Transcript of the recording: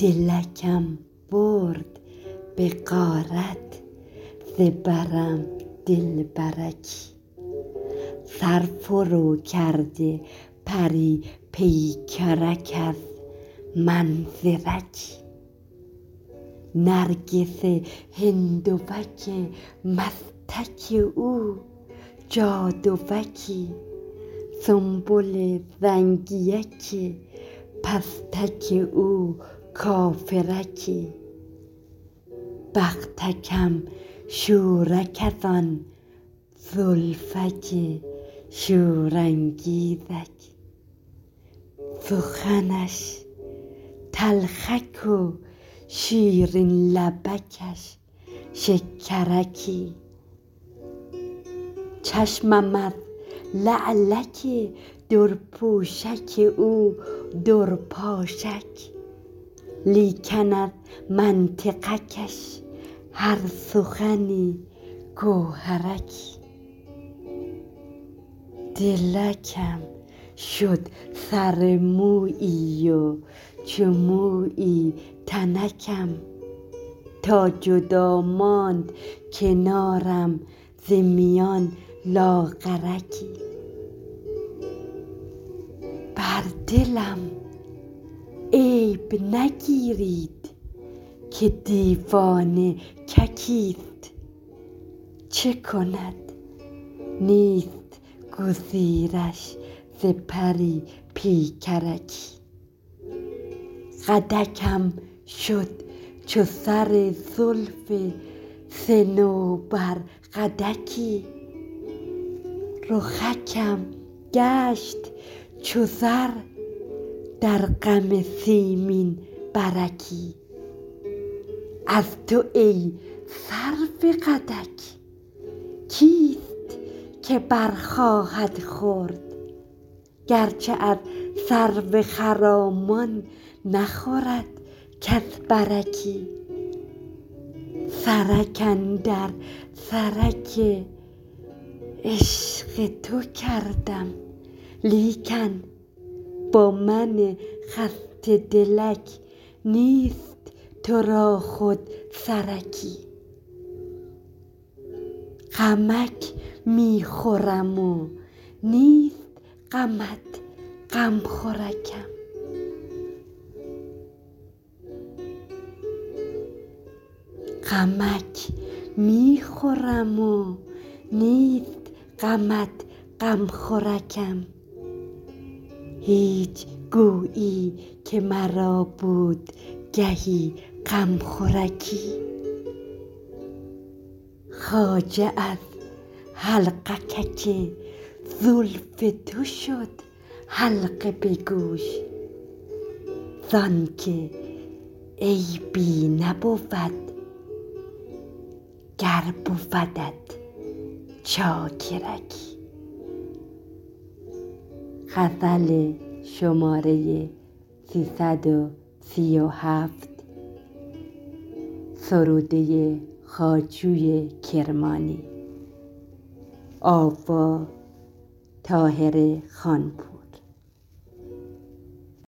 دلکم برد به غارت ز برم دلبرکی. سر فرو کرده پری پیکرک از منظرکی. نرگس هندوک مستک او جادوکی. سنبل زنگیک پستک او کافرکی. بختکم شورک از آن زلفک شورانگیزک. سخنش تلخک و شیرین لبکش شکرکی. چشمم از لعلک درپوشک او درپاشک. لیکن از منطقکش هر سخنی گوهرکی. دلکم شد سر مویی و چو مویی تنکم. تا جدا ماند کنارم ز میان لاغرکی. بر دلم عیب نگیرید که دیوانه ککیست. چه کند نیست گزیرش ز پری پیکرکی. قدکم شد چو سر زلف صنوبر قدکی. رخکم گشت چو زر در غم سیمین برکی. از تو ای سرو قدک کیست که برخواهد خورد. گرچه از سرو خرامان نخورد کس برکی. سرک اندر سرک عشق تو کردم لیکن با من خسته دلک نیست تو را خود سرکی. غمک می خورم و نیست غمت غمخورکم. غمک می خورم و نیست غمت غمخورکم. هیچ گویی که مرا بود گهی غمخورکی. خواجه از حلقکک زلف تو شد حلقه به گوش. زانکه عیبی نبود گر بودت چاکرکی. غزل شماره 337 سروده خواجوی کرمانی. آوا طاهر خانپور.